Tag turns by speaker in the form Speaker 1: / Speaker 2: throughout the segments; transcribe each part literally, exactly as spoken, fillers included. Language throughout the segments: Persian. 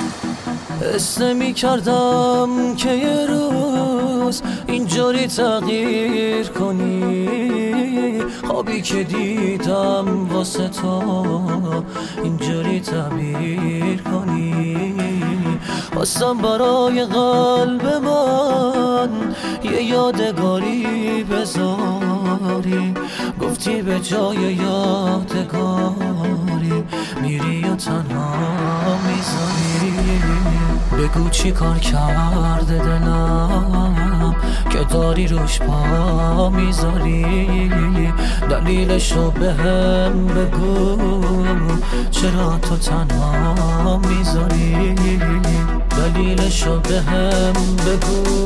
Speaker 1: حس نمی کردم که یه روز اینجوری تغییر کنی، خوابی که دیدم واسه تو اینجوری تعبیر کنی. خواستم برای قلب من یه یادگاری بذاری، گفتی به جای یادگاری میری و تنها میذاری. بگو چی کار کرده دلم که داری روش پا میذاری، دلیلشو بهم بگو چرا تو تنها میذاری، دلیلشو بهم بگو.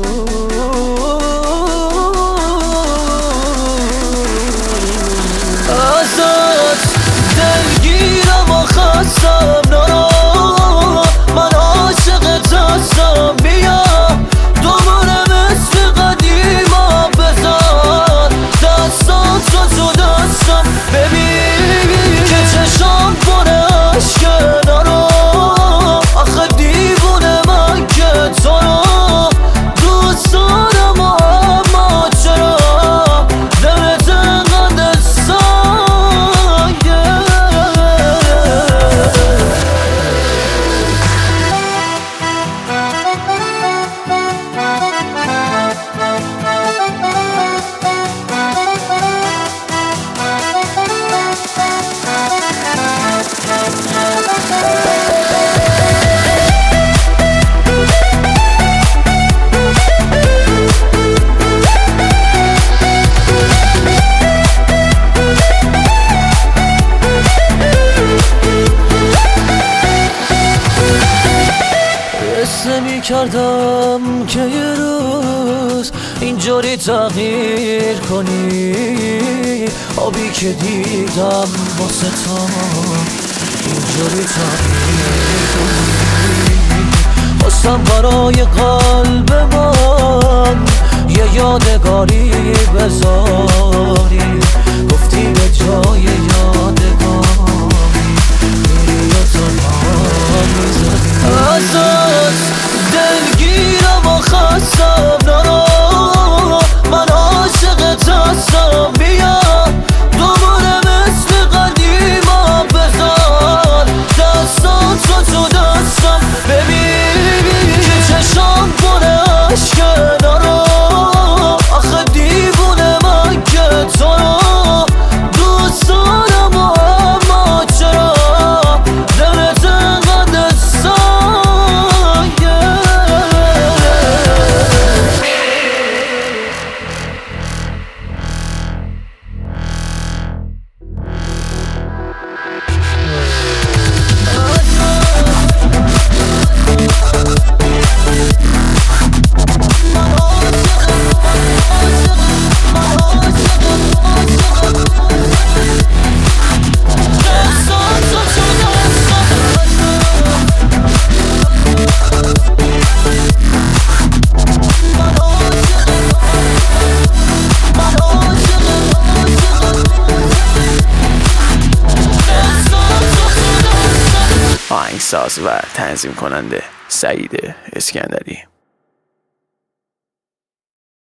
Speaker 1: ازت دلگیرم و خستم نرو، من عاشقت هستم، بیا دوباره مثل قدیما بزن دستاتو تو دستم، ببین که چشام پر عشقه نرو. آخه دیوونه من که تو رو دوست دارم، اما چرا دلت انقدر سنگه. نمی کردم که یه روز اینجوری تغییر کنی، آبی که دیدم واسه تو اینجوری تغییر کنی. خواستم برای قلب من یه یادگاری بذاری، گفتی به جای یادگاری میری و تنها میذاری. ازت دلگیرم و خستم نرو، من عاشقت هستم، بیا دوباره مثل قدیما بزن دستاتو تو دستم، ببین که چشام پر عشقه نرو. آخه دیوونه من که تو رو دوست دارم، اما چرا دلت انقدر سنگه.
Speaker 2: آهنگساز و تنظیم کننده سعید اسکندری.